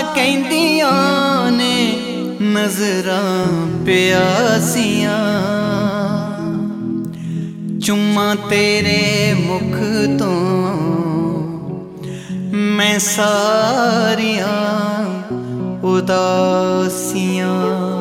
कहंदियां ने नजरां प्यासियां, चुम्मा तेरे मुख तो मैं सारियां उदासियां।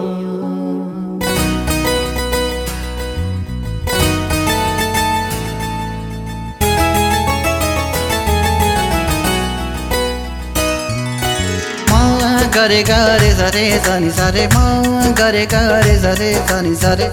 गरे गरे सरे सनी सरे माँ गरे गरे सरे सनी सरे।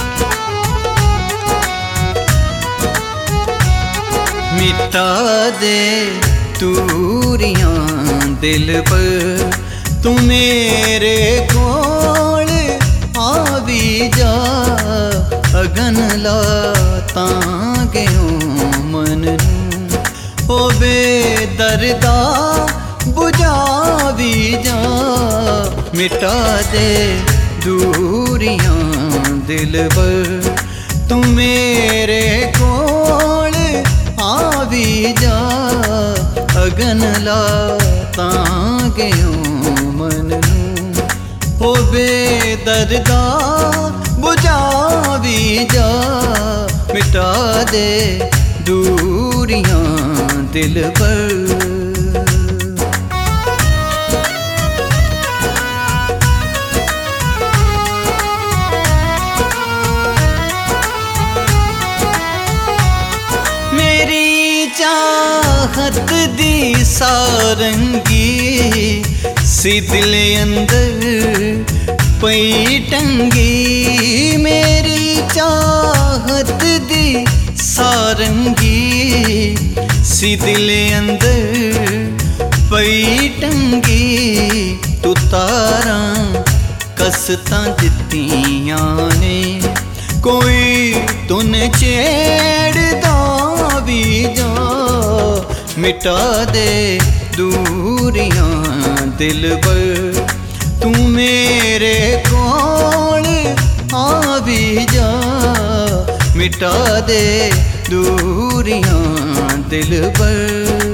मिटा दे दूरियां दिल पर, तू मेरे कोल आवी जा। अगन ला तांगेओ मन ओ बेदर्दा बुझावी जा। मिटा दे दूरियां दिल पर, तू मेरे कोल आवी जा। अगन ला तांगेओ मन ओ बेदर्दा बुझावी जा। मिटा दे दूरियां दिल पर। चाहत दी सारंगी सी दिल अंदर पई टंगी। मेरी चाहत दी सारंगी सी दिल अंदर पई टंगी। तू तारा कसतां दित्तियां ने, कोई तूने छेड़दा भी जा। मिटा दे दूरियां दिल पर, तू मेरे कोल आवी जा। मिटा दे दूरियां दिल पर।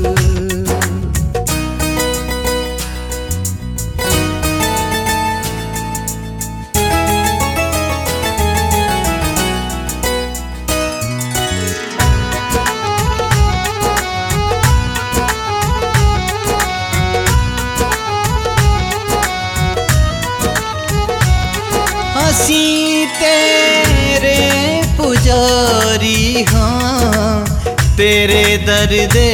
असी तेरे पुजारी हाँ, तेरे दर्दे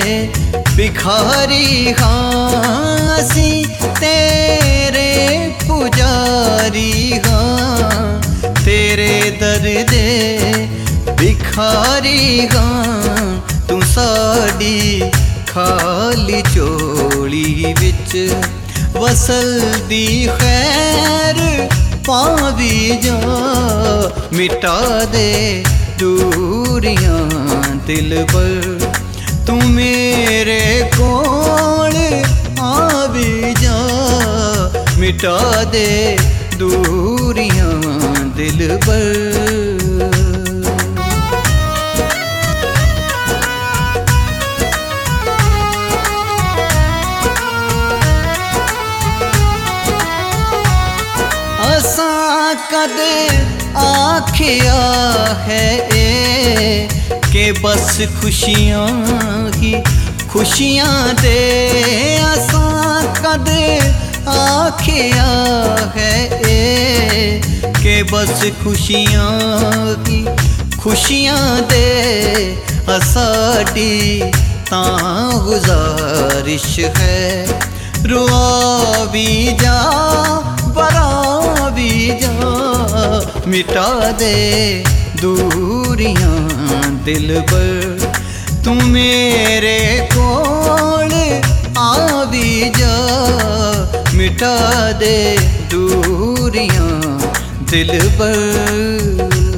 भिखारी हाँ। असी तेरे पुजारी हाँ, तेरे दर्दे भिखारी हाँ। तू साडी खाली झोली विच वसल दी खैर पावी जा। मिटा दे दूरियां दिल पर, तू मेरे कोल आवी जा। मिटा दे दूरियां दिल पर। असां कदे आखिया है कि बस खुशियां ही खुशियां दे। असां कदे आखिया है कि बस खुशियां ही खुशियां दे। साडी तां गुजारिश है, रुआ भी जा बरा भी जा। मिटा दे दूरियां दिल पर, तू मेरे कोल आवी जा। मिटा दे दूरियां दिल पर।